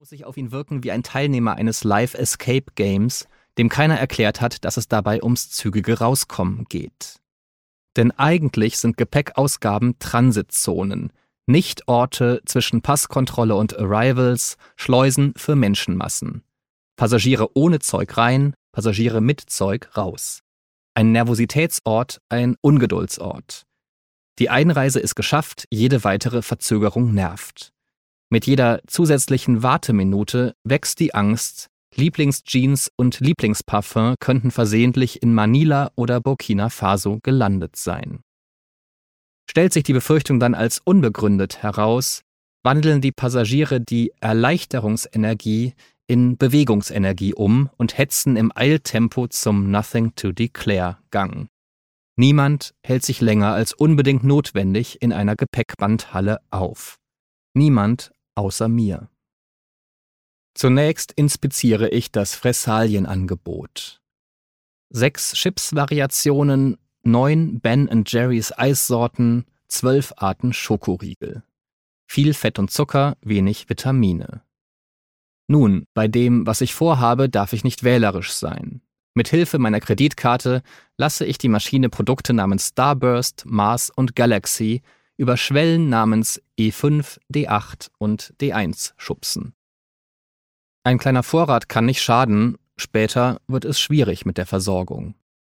Muss sich auf ihn wirken wie ein Teilnehmer eines Live-Escape-Games, dem keiner erklärt hat, dass es dabei ums zügige Rauskommen geht. Denn eigentlich sind Gepäckausgaben Transitzonen, nicht Orte zwischen Passkontrolle und Arrivals, Schleusen für Menschenmassen. Passagiere ohne Zeug rein, Passagiere mit Zeug raus. Ein Nervositätsort, ein Ungeduldsort. Die Einreise ist geschafft, jede weitere Verzögerung nervt. Mit jeder zusätzlichen Warteminute wächst die Angst, Lieblingsjeans und Lieblingsparfum könnten versehentlich in Manila oder Burkina Faso gelandet sein. Stellt sich die Befürchtung dann als unbegründet heraus, wandeln die Passagiere die Erleichterungsenergie in Bewegungsenergie um und hetzen im Eiltempo zum Nothing-to-Declare-Gang. Niemand hält sich länger als unbedingt notwendig in einer Gepäckbandhalle auf. Niemand außer mir. Zunächst inspiziere ich das Fressalienangebot. 6 Chips-Variationen, 9 Ben & Jerry's Eissorten, 12 Arten Schokoriegel. Viel Fett und Zucker, wenig Vitamine. Nun, bei dem, was ich vorhabe, darf ich nicht wählerisch sein. Mit Hilfe meiner Kreditkarte lasse ich die Maschine Produkte namens Starburst, Mars und Galaxy über Schwellen namens E5, D8 und D1 schubsen. Ein kleiner Vorrat kann nicht schaden, später wird es schwierig mit der Versorgung.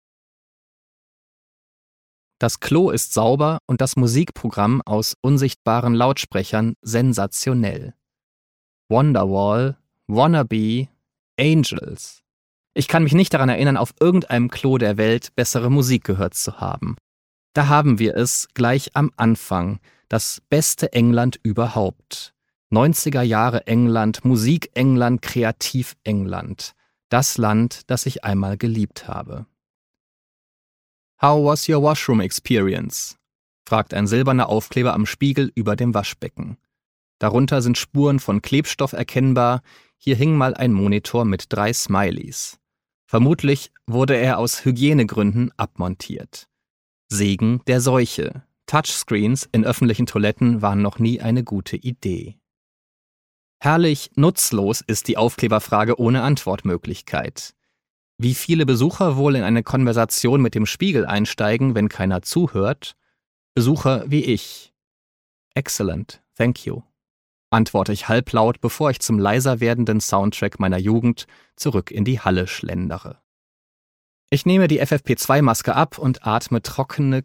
Das Klo ist sauber und das Musikprogramm aus unsichtbaren Lautsprechern sensationell. Wonderwall, Wannabe, Angels. Ich kann mich nicht daran erinnern, auf irgendeinem Klo der Welt bessere Musik gehört zu haben. Da haben wir es gleich am Anfang, das beste England überhaupt. 90er Jahre England, Musik-England, Kreativ-England. Das Land, das ich einmal geliebt habe. How was your washroom experience? Fragt ein silberner Aufkleber am Spiegel über dem Waschbecken. Darunter sind Spuren von Klebstoff erkennbar, hier hing mal ein Monitor mit 3 Smileys. Vermutlich wurde er aus Hygienegründen abmontiert. Segen der Seuche. Touchscreens in öffentlichen Toiletten waren noch nie eine gute Idee. Herrlich nutzlos ist die Aufkleberfrage ohne Antwortmöglichkeit. Wie viele Besucher wohl in eine Konversation mit dem Spiegel einsteigen, wenn keiner zuhört? Besucher wie ich. Excellent, thank you, antworte ich halblaut, bevor ich zum leiser werdenden Soundtrack meiner Jugend zurück in die Halle schlendere. Ich nehme die FFP2-Maske ab und atme trockene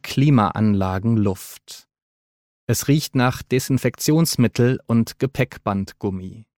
Klimaanlagenluft. Es riecht nach Desinfektionsmittel und Gepäckbandgummi.